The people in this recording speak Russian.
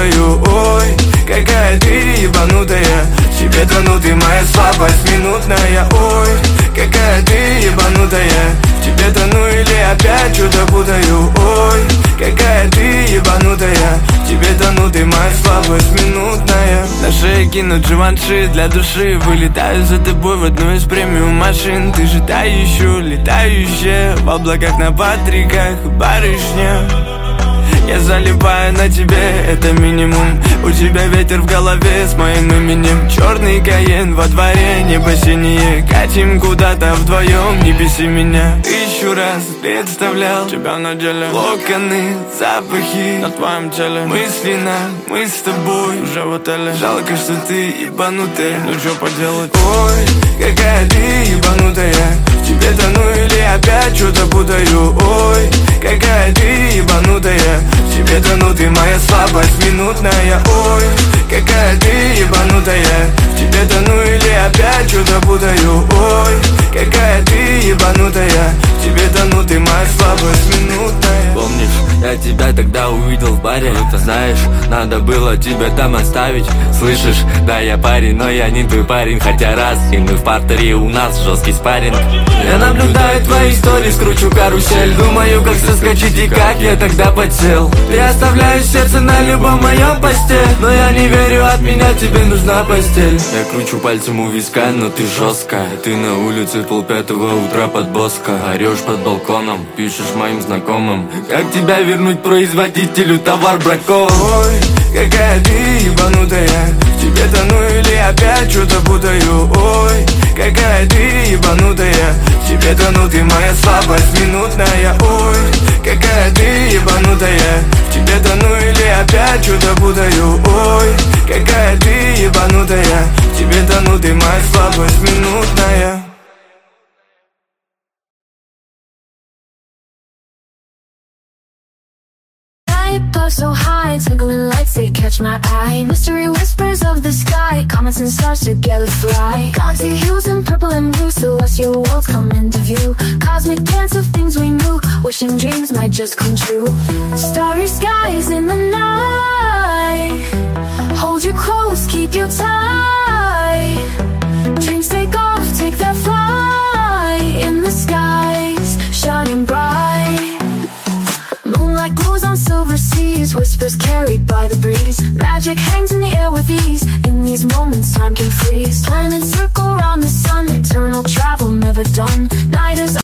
путаю. Ой, какая ты ебанутая, в тебе тону, ты моя слабость минутная. Ой, какая ты ебанутая, в тебе тону или опять что-то путаю. Ой, какая ты ебанутая, в тебе тону, ты моя слабость минутная. На шее кинут Живанши для души, вылетаю за тобой в одну из премиум машин. Ты же та еще летающая, в облаках на Патриках, барышня. Я залипаю на тебе, это минимум. У тебя ветер в голове с моим именем. Черный Каен во дворе, небо синее. Катим куда-то вдвоем, не беси меня. Тысячу раз представлял тебя на деле. Локоны, запахи на твоем теле. Мысленно, мы с тобой уже в отеле. Жалко, что ты ебанутая, ну что поделать. Ой, какая ты ебанутая, в тебе тону или опять что-то путаю. Ой, какая ты ебанутая, в тебе тону, ты моя слабость минутная. Ой, какая ты ебанутая, в тебе тону или опять что-то путаю. Ой, какая ты ебанутая, в тебе тону, ты моя слабость минутная. Помнишь, я тебя тогда увидел в баре. Ты знаешь, надо было тебя там оставить. Слышишь, да я парень, но я не твой парень. Хотя раз, и мы в партере, у нас жесткий спарринг. Я наблюдаю твои истории, скручу карусель. Думаю, как соскочить и как я тогда подсел. Ты оставляешь сердце на любом моем посте, но я не верю, от меня тебе нужна постель. Я кручу пальцем у виска, но ты жесткая. Ты на улице 4:30 утра под Боско. Орешь под балконом, пишешь моим знакомым. Как тебя вернуть производителю, товар бракован. Ой, какая ты ебанутая, в тебе тону или опять что-то путаю. Ой, какая ты ебанутая, в тебе тону, ты моя слабость минутная. Ой, какая ты ебанутая, в тебе тону или опять что-то путаю. Ой, какая ты ебанутая, в тебе тону, ты моя слабость минутная. Up so high, twinkling lights, they catch my eye. Mystery whispers of the sky, comets and stars together fly. Galaxy hues in purple and blue, celestial worlds come into view. Cosmic dance of things we knew, wishing dreams might just come true. Starry skies in the night, hold you close, keep you tight. Dreams take off, take that flight in the skies, shining bright. Moonlight glows on silver seas, whispers carried by the breeze. Magic hangs in the air with ease, in these moments time can freeze. Planets circle around the sun, eternal travel never done. Night is